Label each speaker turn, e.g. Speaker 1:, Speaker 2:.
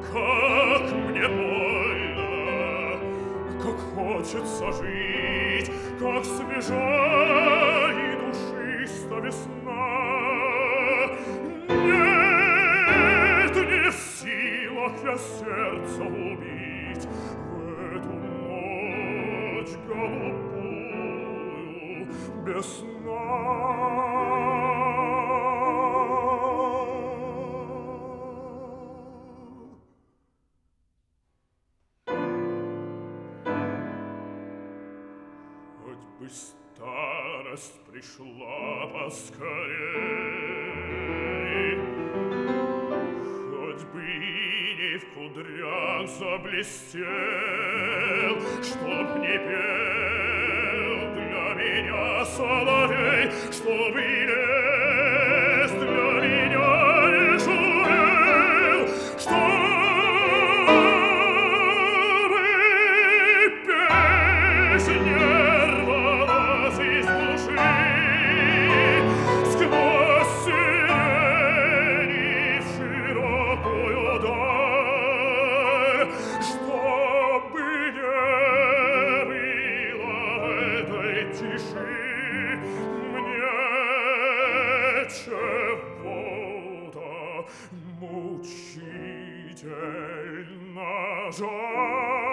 Speaker 1: как мне больно, как хочется жить, как свежа и душиста весна. Нет, не в силах я сердце убить в эту ночь голубую без сна. Хоть бы старость пришла поскорей, хоть бы иней в кудрях заблестел, чтоб не пел для меня соловей, чтоб и лес для меня не шумел, чтобы песня рвалась из души сквозь сирени в широкую даль, чтобы не было в этой тиши мне чего-то мучительно жаль.